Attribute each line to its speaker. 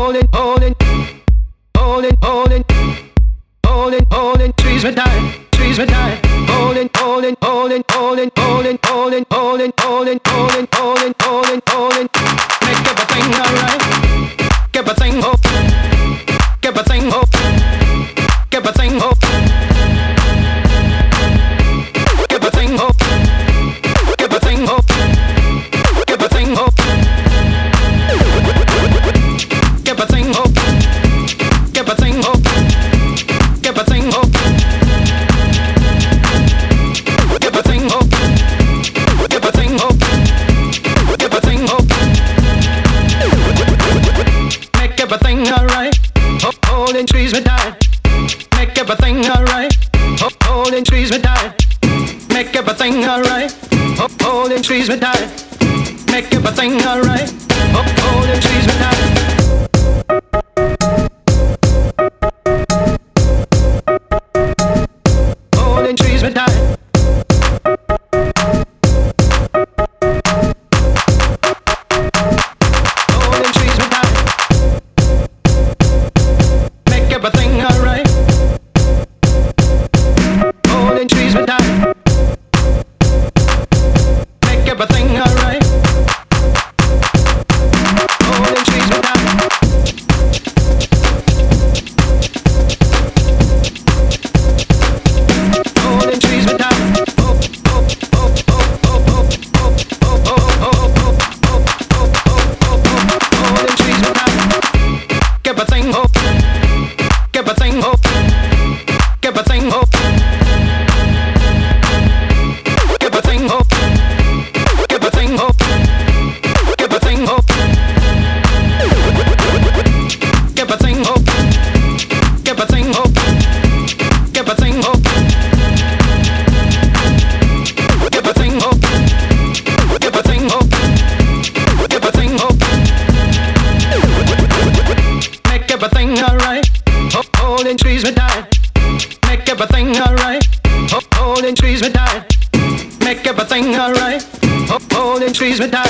Speaker 1: trees were dying, trees were dying. Holding, holding, holding, holding, holding, holding, holding, holding, holding, holding, holding, holding. Make everything alright. Everything hope. Everything hope. Everything hope. Everything hope. Everything hope. Everything hope. Everything hope. Everything hope. Everything hope. Everything hope. Everything hope. Everything hope. Make everything alright. Holding trees were dying. Make everything alright. Holding trees were dying. Make everything alright. Holding trees were dying. Make everything alright. Holding trees were dying. Holding trees were dying. Holding trees were dying. Make everything alright. Holding trees were dying. Make everything alright. Holding trees were dying. Holding trees were dying. Hope, hope, hope, hope, hope, hope, hope, hope, hope, hope, hope, hope, hope, hope, hope. Holding trees were dying. Everything hope. Everything hope. Everything hope. Everything hope. Everything hope. Everything hope. Everything hope. Everything hope. Everything hope. Everything hope. Everything hope. Everything hope. Make everything alright. Holding trees were dying. Make everything alright. Holding trees were dying. Make everything alright. Holding trees were dying.